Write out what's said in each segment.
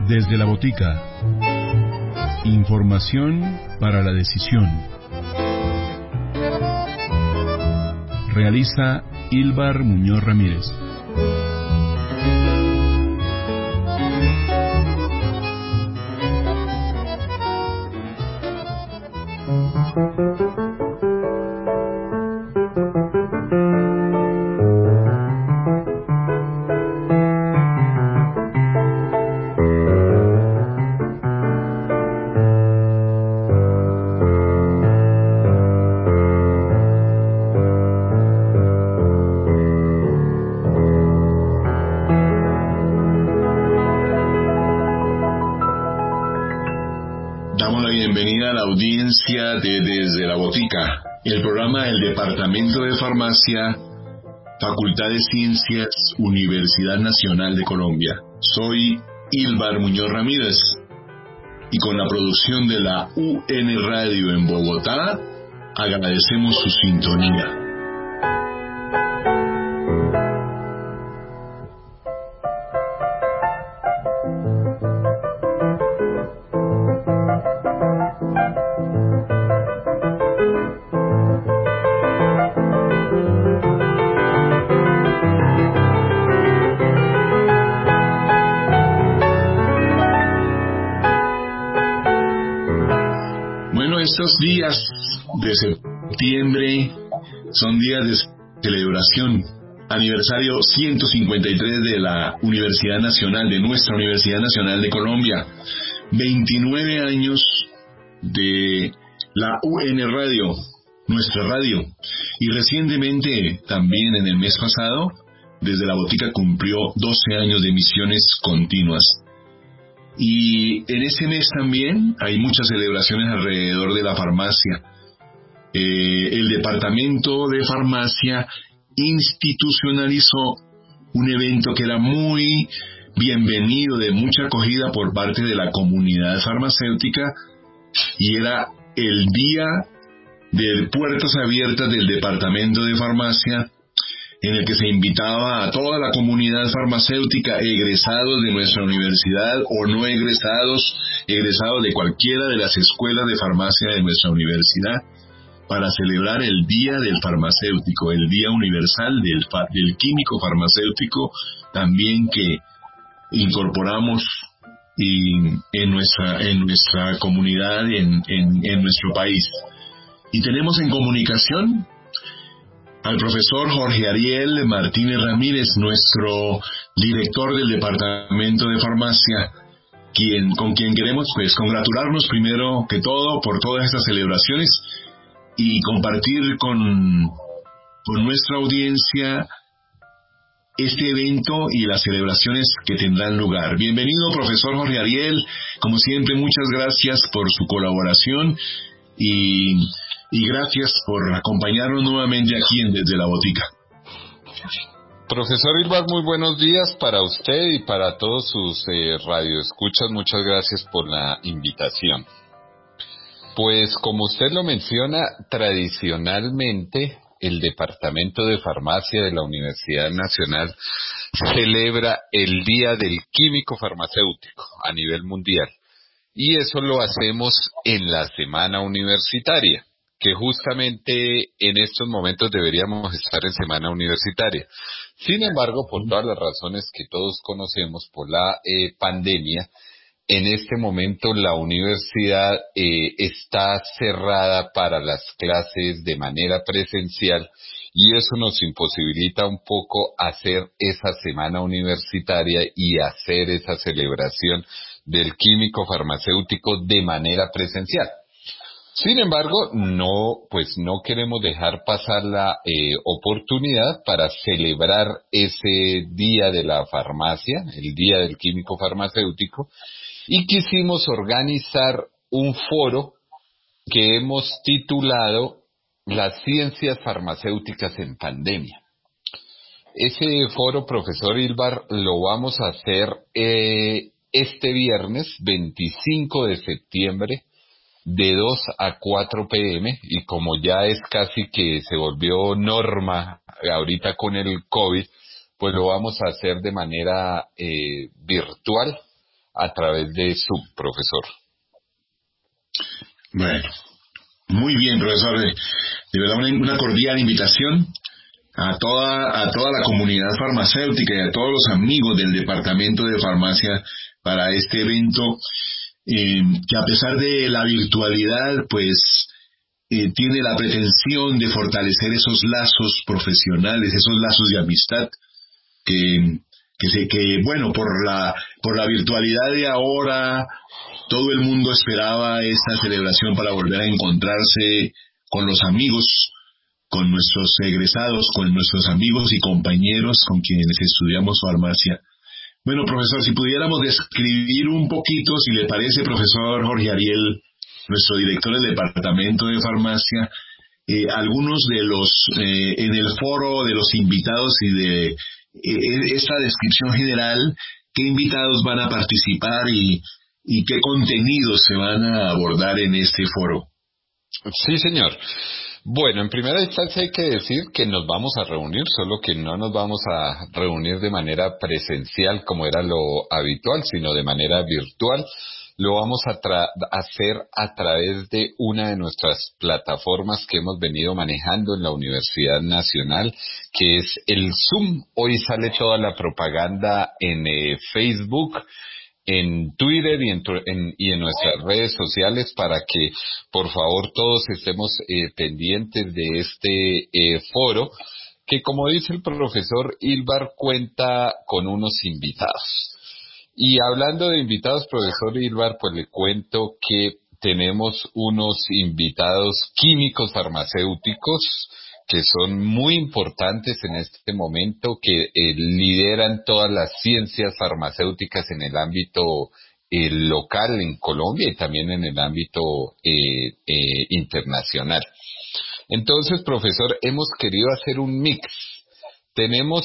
Desde la botica. Información para la decisión. Realiza Ilvar Muñoz Ramírez. De Desde la Botica, el programa del Departamento de Farmacia, Facultad de Ciencias, Universidad Nacional de Colombia. Soy Ilvar Muñoz Ramírez y con la producción de la UN Radio en Bogotá, agradecemos su sintonía. Estos días de septiembre son días de celebración, aniversario 153 de la Universidad Nacional, de nuestra Universidad Nacional de Colombia, 29 años de la UN Radio, nuestra radio, y recientemente, también en el mes pasado, Desde la Botica cumplió 12 años de emisiones continuas. Y en ese mes también hay muchas celebraciones alrededor de la farmacia. El Departamento de Farmacia institucionalizó un evento que era muy bienvenido, de mucha acogida por parte de la comunidad farmacéutica, y era el Día de Puertas Abiertas del Departamento de Farmacia, en el que se invitaba a toda la comunidad farmacéutica, egresados de nuestra universidad o no egresados, egresados de cualquiera de las escuelas de farmacia de nuestra universidad, para celebrar el Día del Farmacéutico, el Día Universal del Químico Farmacéutico, también que incorporamos en nuestra comunidad, en nuestro país. Y tenemos en comunicación al profesor Jorge Ariel Martínez Ramírez, nuestro director del Departamento de Farmacia, con quien queremos congratularnos primero que todo por todas estas celebraciones y compartir con nuestra audiencia este evento y las celebraciones que tendrán lugar. Bienvenido, profesor Jorge Ariel. Como siempre, muchas gracias por su colaboración y gracias por acompañarnos nuevamente aquí en Desde la Botica. Profesor Ilvar, muy buenos días para usted y para todos sus radioescuchas. Muchas gracias por la invitación. Pues como usted lo menciona, tradicionalmente el Departamento de Farmacia de la Universidad Nacional celebra el Día del Químico Farmacéutico a nivel mundial. Y eso lo hacemos en la semana universitaria, que justamente en estos momentos deberíamos estar en semana universitaria. Sin embargo, por todas las razones que todos conocemos, por la pandemia, en este momento la universidad está cerrada para las clases de manera presencial y eso nos imposibilita un poco hacer esa semana universitaria y hacer esa celebración del químico farmacéutico de manera presencial. Sin embargo, no queremos dejar pasar la oportunidad para celebrar ese día de la farmacia, el día del químico farmacéutico, y quisimos organizar un foro que hemos titulado Las ciencias farmacéuticas en pandemia. Ese foro, profesor Ilvar, lo vamos a hacer este viernes 25 de septiembre de 2 a 4 p.m. y como ya es casi que se volvió norma ahorita con el COVID, pues lo vamos a hacer de manera virtual a través de Zoom, profesor. Bueno, muy bien, profesor. De verdad, una cordial invitación a toda la comunidad farmacéutica y a todos los amigos del Departamento de Farmacia para este evento, que a pesar de la virtualidad, pues tiene la pretensión de fortalecer esos lazos profesionales, esos lazos de amistad que bueno, por la virtualidad de ahora, todo el mundo esperaba esta celebración para volver a encontrarse con los amigos, con nuestros egresados, con nuestros amigos y compañeros con quienes estudiamos farmacia. Bueno, profesor, si pudiéramos describir un poquito, si le parece, profesor Jorge Ariel, nuestro director del Departamento de Farmacia, algunos de en el foro de los invitados y de esta descripción general, qué invitados van a participar y qué contenidos se van a abordar en este foro. Sí, señor. Bueno, en primera instancia hay que decir que nos vamos a reunir, solo que no nos vamos a reunir de manera presencial como era lo habitual, sino de manera virtual. Lo vamos a hacer a través de una de nuestras plataformas que hemos venido manejando en la Universidad Nacional, que es el Zoom. Hoy sale toda la propaganda en Facebook, en Twitter y en nuestras redes sociales para que por favor todos estemos pendientes de este foro que, como dice el profesor Ilvar, cuenta con unos invitados. Y hablando de invitados, profesor Ilvar, pues le cuento que tenemos unos invitados químicos farmacéuticos que son muy importantes en este momento, que lideran todas las ciencias farmacéuticas en el ámbito local en Colombia y también en el ámbito internacional. Entonces, profesor, hemos querido hacer un mix. Tenemos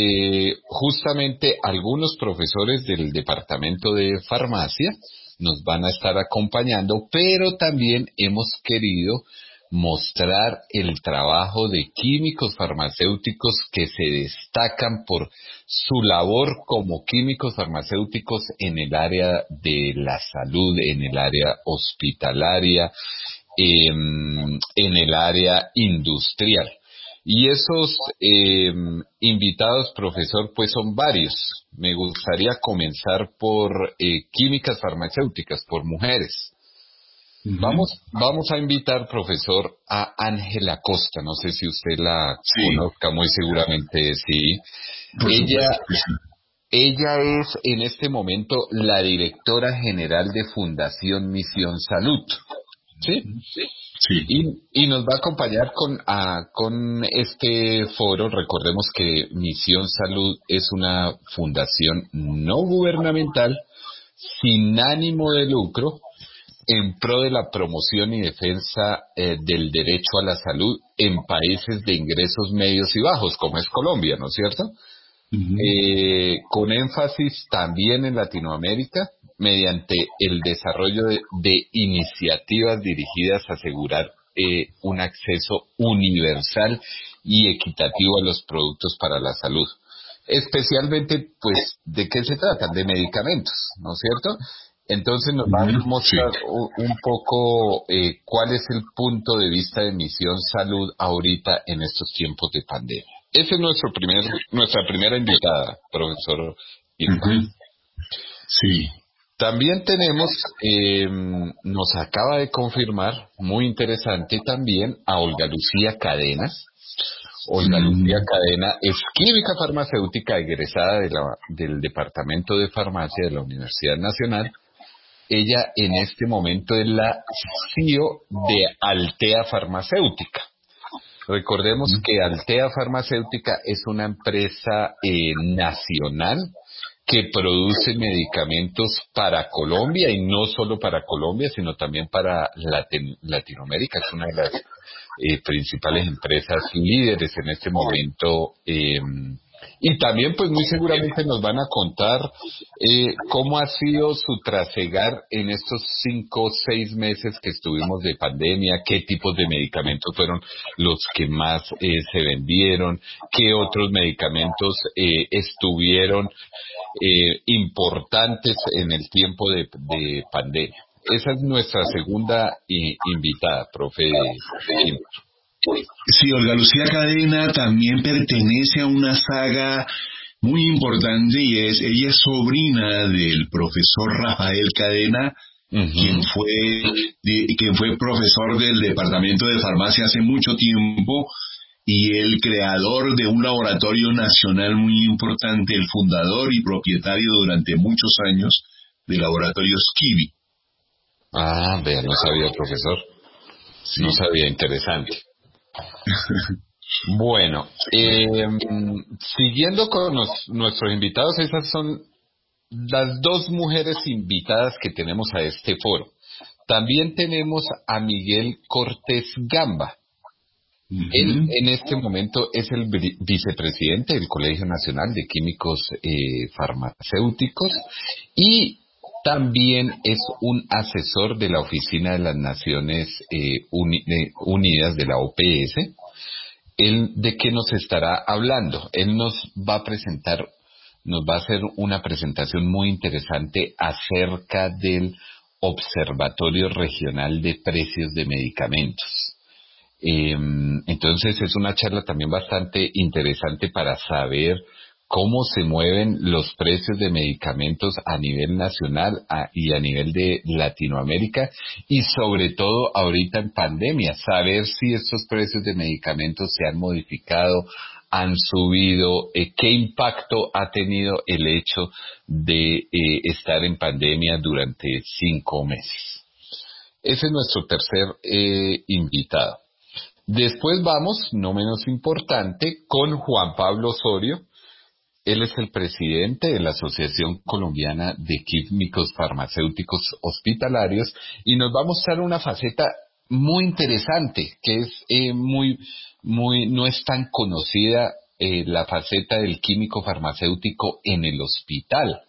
justamente algunos profesores del Departamento de Farmacia, nos van a estar acompañando, pero también hemos querido mostrar el trabajo de químicos farmacéuticos que se destacan por su labor como químicos farmacéuticos en el área de la salud, en el área hospitalaria, en el área industrial. Y esos invitados, profesor, pues son varios. Me gustaría comenzar por químicas farmacéuticas, por mujeres. Uh-huh. Vamos a invitar, profesor, a Ángela Costa. No sé si usted la Sí, conozca, muy seguramente sí. por supuesto que sí. Ella es en este momento la directora general de Fundación Misión Salud. ¿Sí? Sí. Y nos va a acompañar con este foro. Recordemos que Misión Salud es una fundación no gubernamental sin ánimo de lucro en pro de la promoción y defensa del derecho a la salud en países de ingresos medios y bajos, como es Colombia, ¿no es cierto? Uh-huh. Con énfasis también en Latinoamérica, mediante el desarrollo de iniciativas dirigidas a asegurar un acceso universal y equitativo a los productos para la salud. Especialmente, pues, ¿de qué se tratan? De medicamentos, ¿no es cierto? Entonces nos va a Uh-huh. Sí. mostrar un poco cuál es el punto de vista de Misión Salud ahorita en estos tiempos de pandemia. Esa es nuestra primera invitada, profesor Ilva. Uh-huh. Sí. También tenemos, nos acaba de confirmar, muy interesante también, a Olga Lucía Cadenas. Olga Lucía Uh-huh. Cadena es química farmacéutica egresada del Departamento de Farmacia de la Universidad Nacional. Ella en este momento es la CEO de Altea Farmacéutica. Recordemos que Altea Farmacéutica es una empresa nacional que produce medicamentos para Colombia y no solo para Colombia, sino también para Latinoamérica. Es una de las principales empresas líderes en este momento Y también, pues muy seguramente nos van a contar cómo ha sido su trasegar en estos 5 o 6 meses que estuvimos de pandemia, qué tipos de medicamentos fueron los que más se vendieron, qué otros medicamentos estuvieron importantes en el tiempo de pandemia. Esa es nuestra segunda invitada, profe Gilmar. Sí, Olga Lucía Cadena también pertenece a una saga muy importante y ella es sobrina del profesor Rafael Cadena, Uh-huh. quien fue profesor del Departamento de Farmacia hace mucho tiempo y el creador de un laboratorio nacional muy importante, el fundador y propietario durante muchos años de Laboratorios Kiwi. Ah, vea, no sabía, profesor. Sí. No sabía, interesante. Bueno, siguiendo con nuestros invitados, esas son las dos mujeres invitadas que tenemos a este foro. También tenemos a Miguel Cortés Gamba. Él Uh-huh. en este momento es el vicepresidente del Colegio Nacional de Químicos Farmacéuticos y también es un asesor de la Oficina de las Naciones Unidas de la OPS. Él, ¿de qué nos estará hablando? Él nos va a presentar, nos va a hacer una presentación muy interesante acerca del Observatorio Regional de Precios de Medicamentos. Entonces es una charla también bastante interesante para saber cómo se mueven los precios de medicamentos a nivel nacional y a nivel de Latinoamérica y sobre todo ahorita en pandemia, saber si estos precios de medicamentos se han modificado, han subido, qué impacto ha tenido el hecho de estar en pandemia durante 5 meses. Ese es nuestro tercer invitado. Después vamos, no menos importante, con Juan Pablo Osorio. Él es el presidente de la Asociación Colombiana de Químicos Farmacéuticos Hospitalarios y nos va a mostrar una faceta muy interesante, que es no es tan conocida, la faceta del químico farmacéutico en el hospital.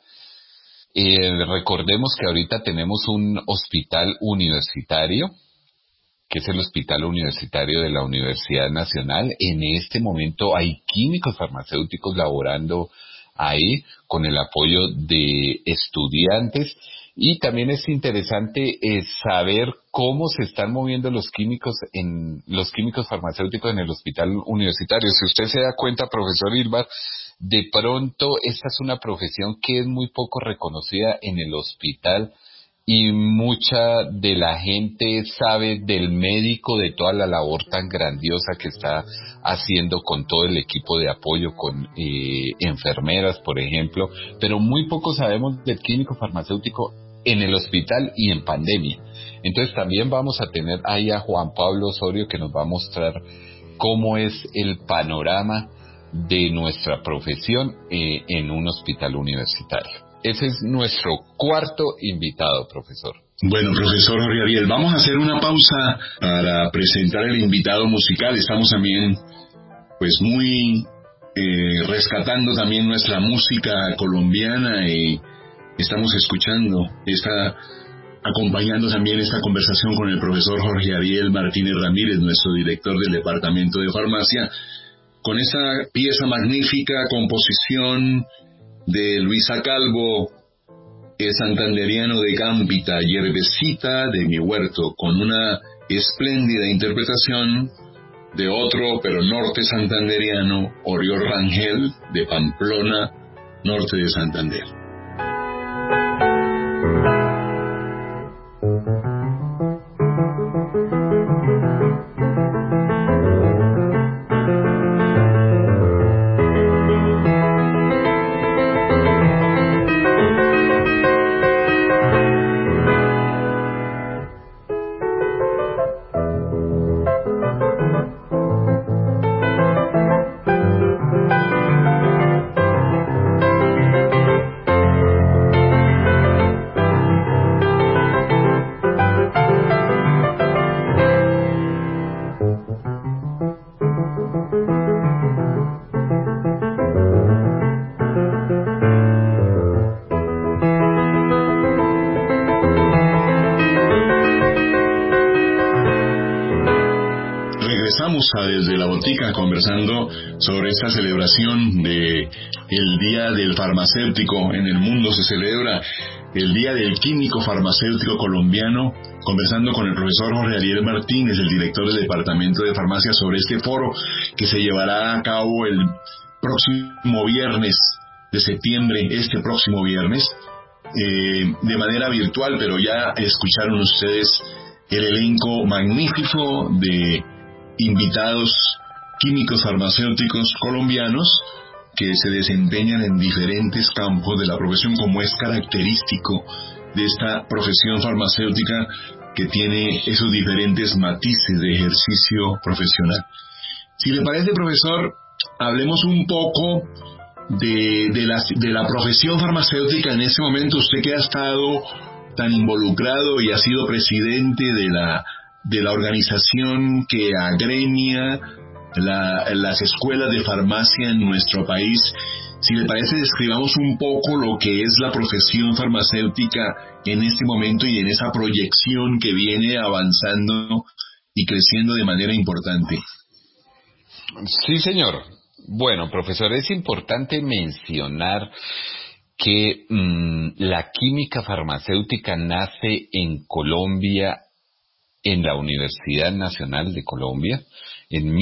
Recordemos que ahorita tenemos un hospital universitario, que es el Hospital Universitario de la Universidad Nacional. En este momento hay químicos farmacéuticos laborando ahí con el apoyo de estudiantes y también es interesante saber cómo se están moviendo los químicos farmacéuticos en el hospital universitario. Si usted se da cuenta, profesor Ilvar, de pronto esta es una profesión que es muy poco reconocida en el hospital y mucha de la gente sabe del médico, de toda la labor tan grandiosa que está haciendo con todo el equipo de apoyo, con enfermeras, por ejemplo, pero muy poco sabemos del químico farmacéutico en el hospital y en pandemia. Entonces también vamos a tener ahí a Juan Pablo Osorio que nos va a mostrar cómo es el panorama de nuestra profesión en un hospital universitario. Ese es nuestro cuarto invitado, profesor. Bueno, profesor Jorge Ariel, vamos a hacer una pausa para presentar el invitado musical. Estamos también, pues, muy rescatando también nuestra música colombiana y estamos acompañando también esta conversación con el profesor Jorge Ariel Martínez Ramírez, nuestro director del Departamento de Farmacia, con esta pieza magnífica, composición de Luisa Calvo, el santanderiano de Gambita, Yerbecita de mi huerto, con una espléndida interpretación de otro, pero norte santanderiano, Oriol Rangel, de Pamplona, norte de Santander. Notica, conversando sobre esta celebración de el Día del Farmacéutico. En el mundo se celebra el Día del Químico Farmacéutico Colombiano, conversando con el profesor Jorge Ariel Martínez, el director del Departamento de Farmacia, sobre este foro que se llevará a cabo el próximo viernes de septiembre, este próximo viernes, de manera virtual, pero ya escucharon ustedes el elenco magnífico de invitados químicos farmacéuticos colombianos que se desempeñan en diferentes campos de la profesión, como es característico de esta profesión farmacéutica, que tiene esos diferentes matices de ejercicio profesional. Si le parece, profesor, hablemos un poco de la profesión farmacéutica en este momento. Usted que ha estado tan involucrado y ha sido presidente de la organización que agremia las escuelas de farmacia en nuestro país, si le parece, describamos un poco lo que es la profesión farmacéutica en este momento y en esa proyección que viene avanzando y creciendo de manera importante. Sí, señor. Bueno, profesor, es importante mencionar que la química farmacéutica nace en Colombia, en la Universidad Nacional de Colombia. En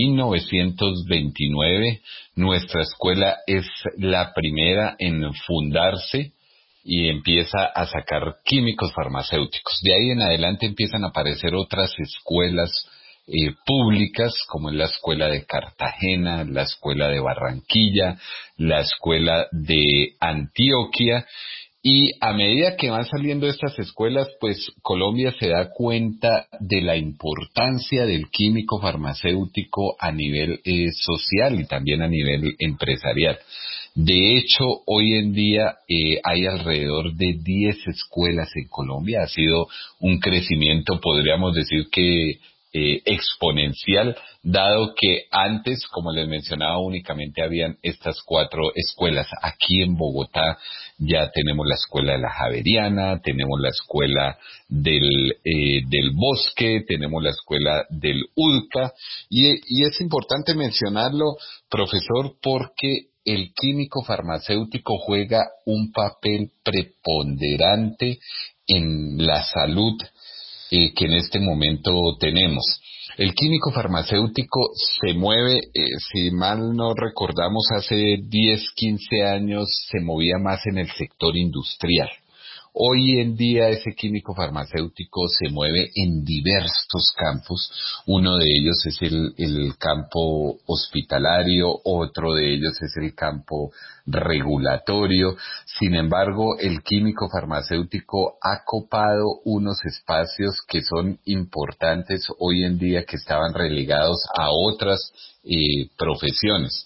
1929, nuestra escuela es la primera en fundarse y empieza a sacar químicos farmacéuticos. De ahí en adelante empiezan a aparecer otras escuelas públicas, como es la Escuela de Cartagena, la Escuela de Barranquilla, la Escuela de Antioquia, y a medida que van saliendo estas escuelas, pues Colombia se da cuenta de la importancia del químico farmacéutico a nivel social y también a nivel empresarial. De hecho, hoy en día hay alrededor de 10 escuelas en Colombia. Ha sido un crecimiento, podríamos decir que exponencial, dado que antes, como les mencionaba, únicamente habían estas 4 escuelas. Aquí en Bogotá ya tenemos la escuela de la Javeriana, tenemos la escuela del Bosque, tenemos la escuela del UDCA, y es importante mencionarlo, profesor, porque el químico farmacéutico juega un papel preponderante en la salud que en este momento tenemos. El químico farmacéutico se mueve, si mal no recordamos, hace 10, 15 años se movía más en el sector industrial. Hoy en día ese químico farmacéutico se mueve en diversos campos. Uno de ellos es el campo hospitalario, otro de ellos es el campo regulatorio. Sin embargo, el químico farmacéutico ha copado unos espacios que son importantes hoy en día, que estaban relegados a otras profesiones.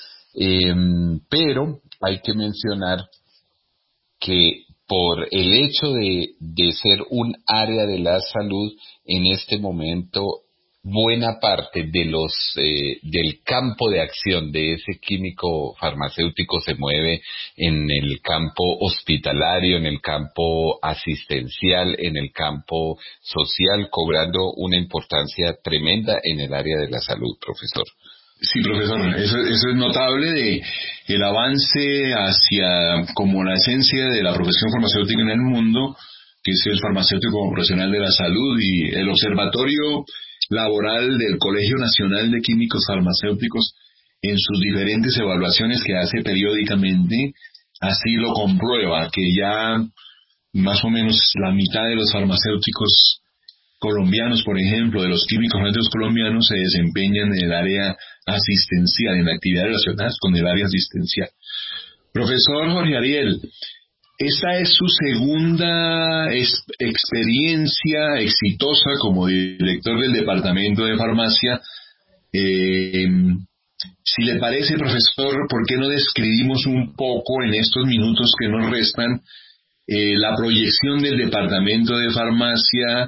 Pero hay que mencionar que por el hecho de ser un área de la salud, en este momento buena parte de del campo de acción de ese químico farmacéutico se mueve en el campo hospitalario, en el campo asistencial, en el campo social, cobrando una importancia tremenda en el área de la salud, profesor. Sí, profesor, eso es notable de el avance hacia como la esencia de la profesión farmacéutica en el mundo, que es el farmacéutico profesional de la salud, y el observatorio laboral del Colegio Nacional de Químicos Farmacéuticos, en sus diferentes evaluaciones que hace periódicamente, así lo comprueba, que ya más o menos la mitad de los farmacéuticos colombianos, por ejemplo, de los químicos farmacéuticos colombianos, se desempeñan en el área asistencial, en actividades relacionadas con el área asistencial. Profesor Jorge Ariel, esta es su segunda experiencia exitosa como director del Departamento de Farmacia. Si le parece, profesor, ¿por qué no describimos un poco en estos minutos que nos restan la proyección del Departamento de Farmacia?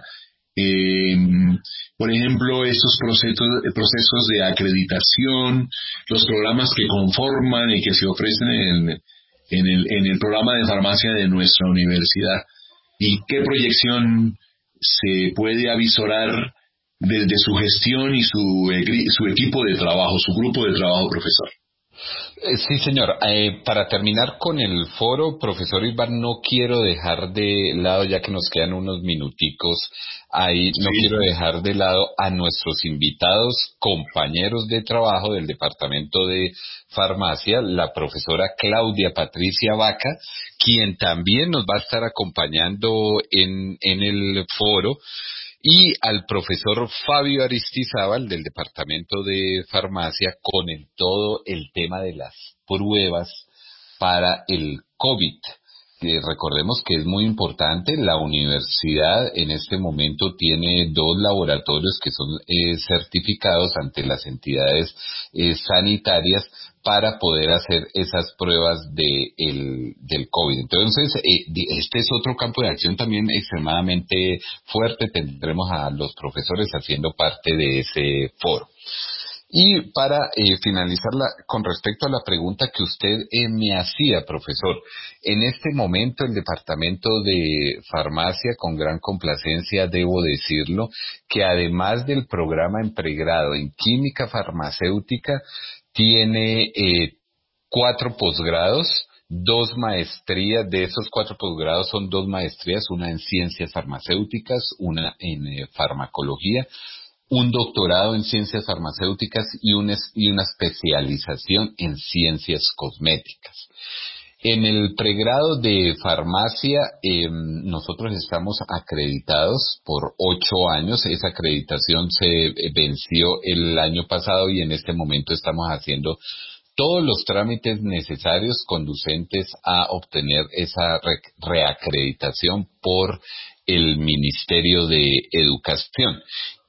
Por ejemplo, estos procesos de acreditación, los programas que conforman y que se ofrecen en el programa de farmacia de nuestra universidad, y qué proyección se puede avisorar desde su gestión y su equipo de trabajo, su grupo de trabajo, profesor. Sí, señor. Para terminar con el foro, profesor Iván, no quiero dejar de lado, ya que nos quedan unos minuticos ahí, no quiero dejar de lado a nuestros invitados, compañeros de trabajo del Departamento de Farmacia, la profesora Claudia Patricia Vaca, quien también nos va a estar acompañando en el foro, y al profesor Fabio Aristizábal del Departamento de Farmacia con todo el tema de las pruebas para el COVID. Recordemos que es muy importante, la universidad en este momento tiene 2 laboratorios que son certificados ante las entidades sanitarias para poder hacer esas pruebas del COVID. Entonces, este es otro campo de acción también extremadamente fuerte. Tendremos a los profesores haciendo parte de ese foro. Y para finalizar con respecto a la pregunta que usted me hacía, profesor, en este momento el Departamento de Farmacia, con gran complacencia debo decirlo, que además del programa en pregrado en Química Farmacéutica, tiene 4 posgrados, 2 maestrías. De esos 4 posgrados son 2 maestrías, una en Ciencias Farmacéuticas, una en Farmacología, un doctorado en Ciencias Farmacéuticas y una especialización en Ciencias Cosméticas. En el pregrado de farmacia, nosotros estamos acreditados por 8 años. Esa acreditación se venció el año pasado y en este momento estamos haciendo todos los trámites necesarios conducentes a obtener esa reacreditación por el Ministerio de Educación.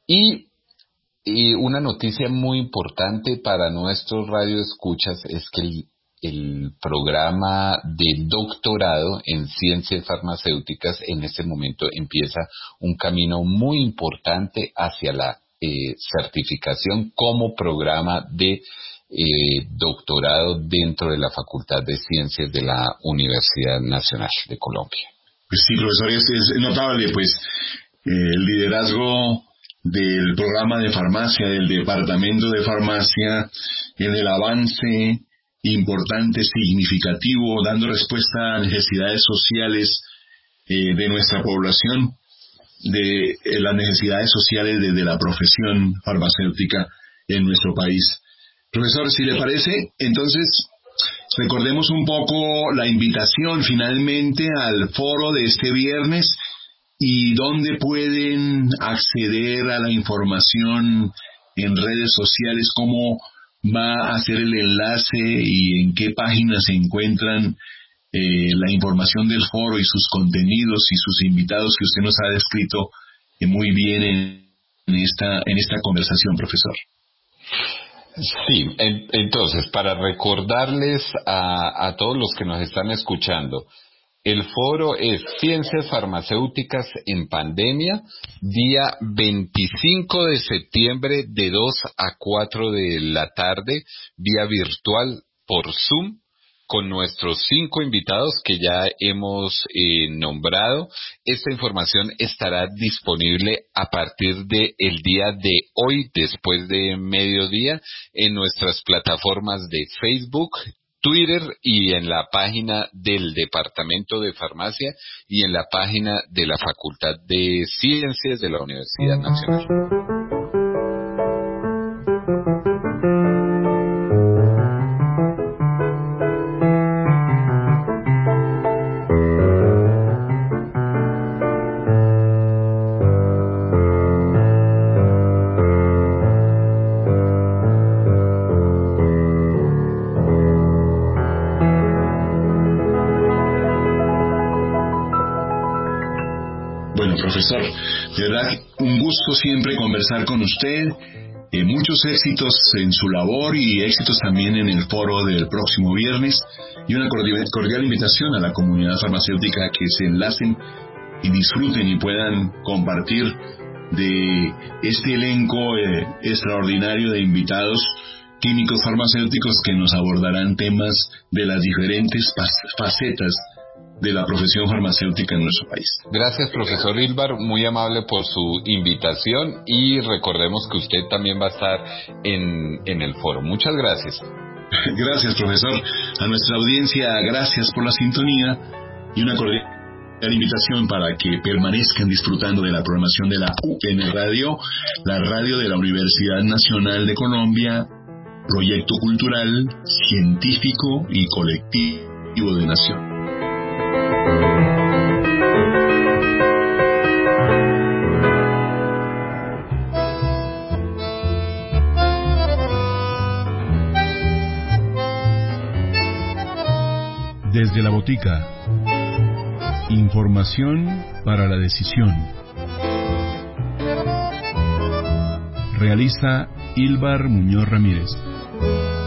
Y una noticia muy importante para nuestros radioescuchas es que el programa de doctorado en ciencias farmacéuticas en este momento empieza un camino muy importante hacia la certificación como programa de doctorado dentro de la Facultad de Ciencias de la Universidad Nacional de Colombia. Pues sí, profesor, es notable, pues, el liderazgo del programa de farmacia, del departamento de farmacia, en el avance importante, significativo, dando respuesta a necesidades sociales de nuestra población, de las necesidades sociales desde la profesión farmacéutica en nuestro país. Profesor, si le parece, entonces recordemos un poco la invitación finalmente al foro de este viernes y dónde pueden acceder a la información en redes sociales, cómo va a ser el enlace y en qué páginas se encuentran la información del foro y sus contenidos y sus invitados que usted nos ha descrito muy bien en esta conversación, profesor. Sí, entonces, para recordarles a todos los que nos están escuchando, el foro es Ciencias Farmacéuticas en Pandemia, día 25 de septiembre de 2 a 4 de la tarde, vía virtual por Zoom, con nuestros 5 invitados que ya hemos nombrado. Esta información estará disponible a partir del día de hoy, después de mediodía, en nuestras plataformas de Facebook, Twitter y en la página del Departamento de Farmacia y en la página de la Facultad de Ciencias de la Universidad Nacional. Profesor, de verdad, un gusto siempre conversar con usted, muchos éxitos en su labor y éxitos también en el foro del próximo viernes, y una cordial invitación a la comunidad farmacéutica que se enlacen y disfruten y puedan compartir de este elenco extraordinario de invitados químicos farmacéuticos que nos abordarán temas de las diferentes facetas de la profesión farmacéutica en nuestro país. Gracias, profesor Ilvar, muy amable por su invitación, y recordemos que usted también va a estar en el foro. Muchas gracias. Gracias, profesor. A nuestra audiencia, gracias por la sintonía y una cordial invitación para que permanezcan disfrutando de la programación de la UN Radio, la radio de la Universidad Nacional de Colombia, proyecto cultural, científico y colectivo de nación. Desde la botica. Información para la decisión. Realiza Ilvar Muñoz Ramírez.